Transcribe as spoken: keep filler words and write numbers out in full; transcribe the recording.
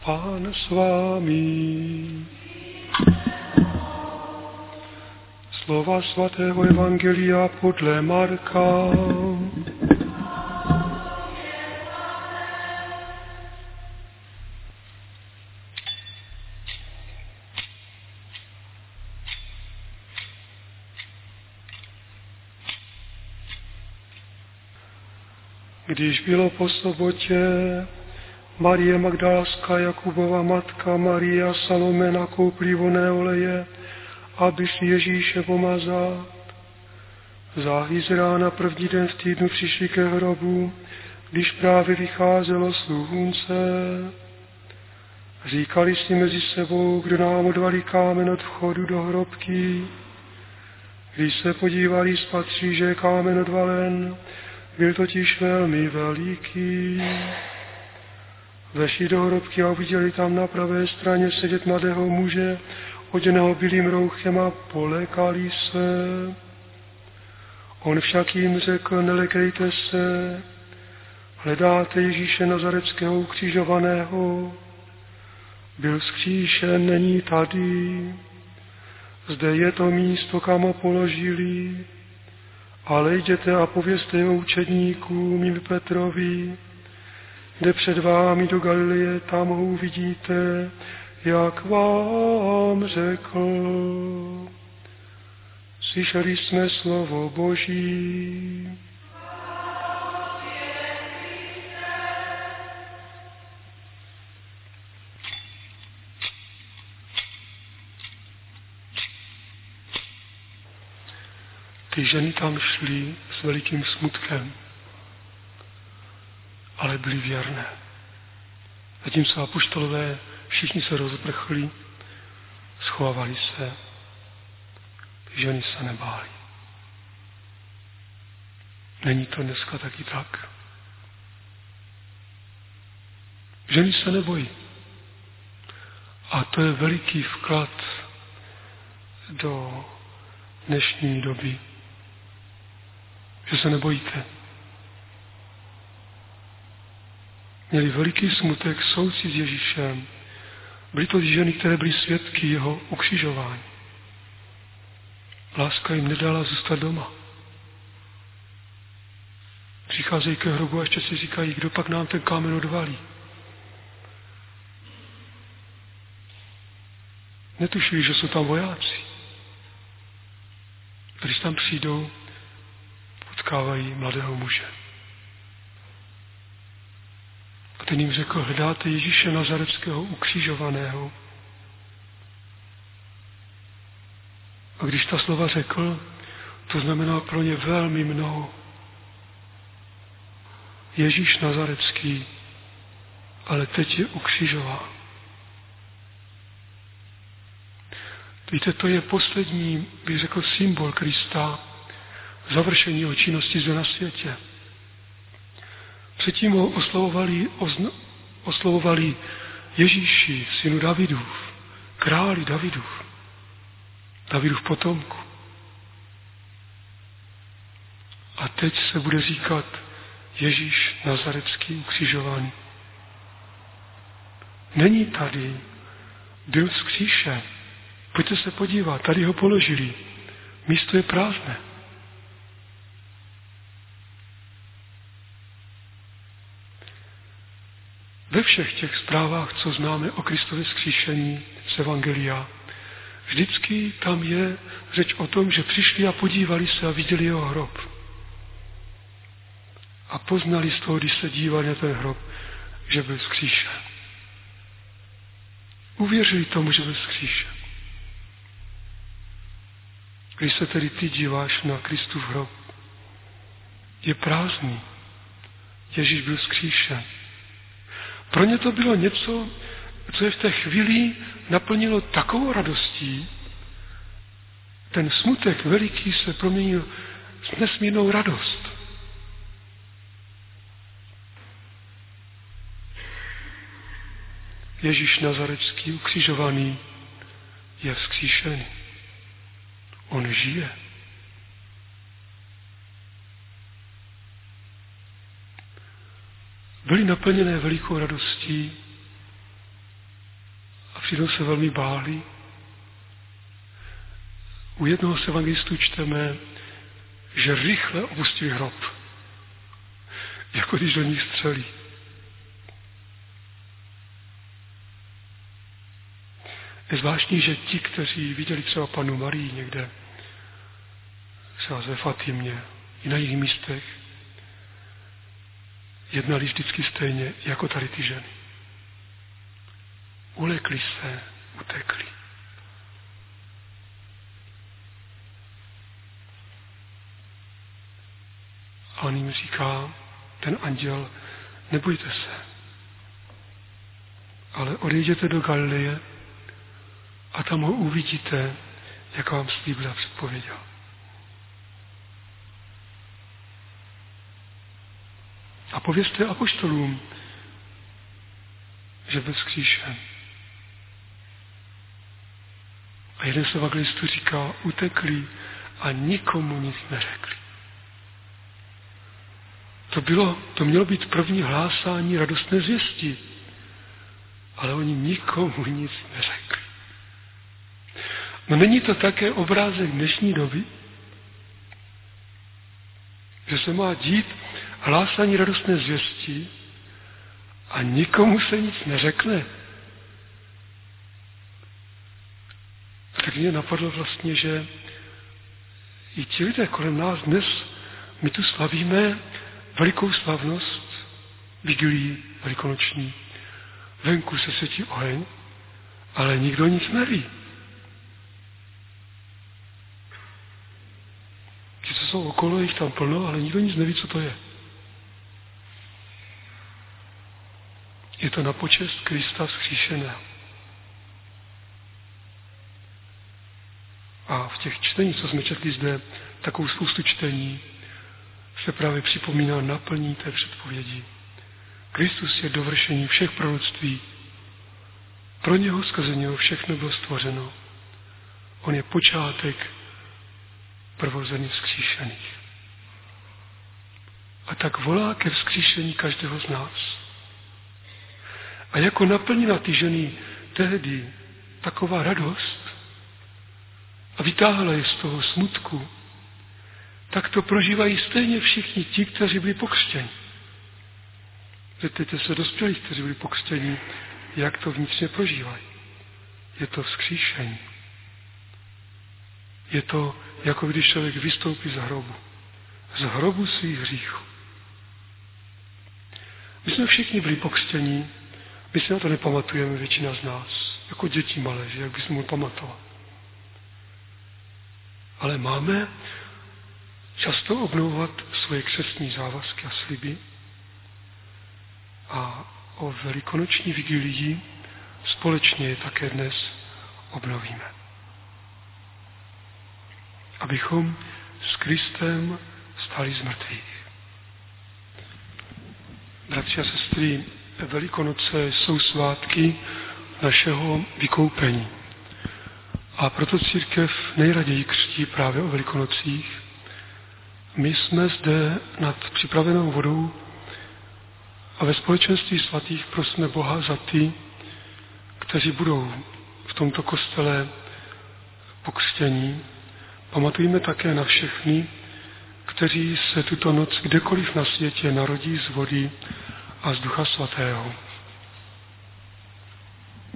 Pán s vámi. Slova svatého Evangelia podle Marka. Když bylo po sobotě, Marie Magdalská, Jakubova matka, Maria Salome nakoupili vonné oleje, aby šli Ježíše pomazat. Záhy z rána první den v týdnu přišli ke hrobu, když právě vycházelo slunce. Říkali si mezi sebou, kdo nám odvalí kámen od vchodu do hrobky. Když se podívali, spatří, že je kámen odvalen, byl totiž velmi veliký. Vešli do hrobky a uviděli tam na pravé straně sedět mladého muže, oděného bílým rouchem, a polekali se. On však jim řekl: nelekejte se, hledáte Ježíše Nazareckého ukřižovaného. Byl vzkříšen, není tady. Zde je to místo, kam ho položili. Ale jděte a povězte jeho učedníkům i Petrovi, jde před vámi do Galileje, tam ho uvidíte, jak vám řekl. Slyšeli jsme slovo Boží. Ty ženy tam šly s velikým smutkem, ale byly věrné. Zatímco apoštolové všichni se rozprchli, schovávali se, ty ženy se nebály. Není to dneska taky tak? Ženy se nebojí. A to je veliký vklad do dnešní doby. Že se nebojíte. Měli veliký smutek, soucit s Ježíšem. Byly to ženy, které byly svědky jeho ukřižování. Láska jim nedala zůstat doma. Přicházejí ke hrobu a ještě si říkají, kdo pak nám ten kámen odvalí. Netušili, že jsou tam vojáci. Když tam přijdou, potkávají mladého muže. A ten jim řekl: hledáte Ježíše Nazareckého ukřižovaného. A když ta slova řekl, to znamená pro ně velmi mnoho. Ježíš Nazarecký, ale teď je ukřižován. Víte, to je poslední, bych řekl, symbol Krista, završení jeho činnosti zde na světě. Předtím ho oslavovali, ozna, oslavovali Ježíši, synu Davidův, králi Davidův, Davidův potomku. A teď se bude říkat Ježíš Nazarecký ukřižovaný. Není tady, byl vzkříšen. Pojďte se podívat, tady ho položili. Místo je prázdné. Ve všech těch zprávách, co známe o Kristově vzkříšení z Evangelia, vždycky tam je řeč o tom, že přišli a podívali se a viděli jeho hrob. A poznali z toho, když se dívali na ten hrob, že byl vzkříšen. Uvěřili tomu, že byl vzkříšen. Když se tedy ty díváš na Kristův hrob, je prázdný. Ježíš byl vzkříšen. Pro ně to bylo něco, co je v té chvíli naplnilo takovou radostí. Ten smutek veliký se proměnil s nesmírnou radost. Ježíš Nazarecký ukřižovaný je vzkříšený. On žije. Byli naplněné velikou radostí, přitom se velmi báli. U jednoho z evangelistů čteme, že rychle opustili hrob, jako když do nich střelí. Je zvláštní, že ti, kteří viděli třeba Pannu Marii někde, třeba ve Fatimě i na jiných místech, jednali vždycky stejně jako tady ty ženy. Ulekli se, utekli. A on jim říká, ten anděl, nebojte se, ale odejděte do Galileje a tam ho uvidíte, jak vám slíbil a předpověděl. A povězte apoštolům, že byl vzkříšen. A jeden z evangelistů říká, utekli a nikomu nic neřekli. To, bylo, to mělo být první hlásání radostné zvěsti, ale oni nikomu nic neřekli. No není to také obrázek dnešní doby, že se má dít hlásání radostné zvěsti a nikomu se nic neřekne? A tak mě napadlo vlastně, že i ti lidé kolem nás dnes, my tu slavíme velikou slavnost, vigilii velikonoční. Venku se světí oheň, ale nikdo nic neví. Ti, co jsou okolo, jich tam plno, ale nikdo nic neví, co to je. Je to na počest Krista vzkříšeného. A v těch čteních, co jsme četli zde, takovou spoustu čtení, se právě připomíná naplní té předpovědi. Kristus je dovršení všech proroctví. Pro něho, skrze něho všechno bylo stvořeno. On je počátek prvozených vzkříšených. A tak volá ke vzkříšení každého z nás. A jako naplnila ty ženy tehdy taková radost a vytáhla je z toho smutku, tak to prožívají stejně všichni ti, kteří byli pokřtěni. Zeptejte se dospělých, kteří byli pokřtěni, jak to vnitřně prožívají. Je to vzkříšení. Je to, jako když člověk vystoupí z hrobu. Z hrobu svých hříchů. My jsme všichni byli pokřtěni, my si na to nepamatujeme, většina z nás. Jako děti malé, že jak bychom mohli pamatovat. Ale máme často obnovovat svoje křestní závazky a sliby a o velikonoční vigilii společně je také dnes obnovíme. Abychom s Kristem stáli z mrtvých. Bratři a sestry, Velikonoce jsou svátky našeho vykoupení. A proto církev nejraději křtí právě o Velikonocích. My jsme zde nad připravenou vodou a ve společenství svatých prosíme Boha za ty, kteří budou v tomto kostele pokřtění. Pamatujeme také na všechny, kteří se tuto noc kdekoliv na světě narodí z vody a z Ducha Svatého.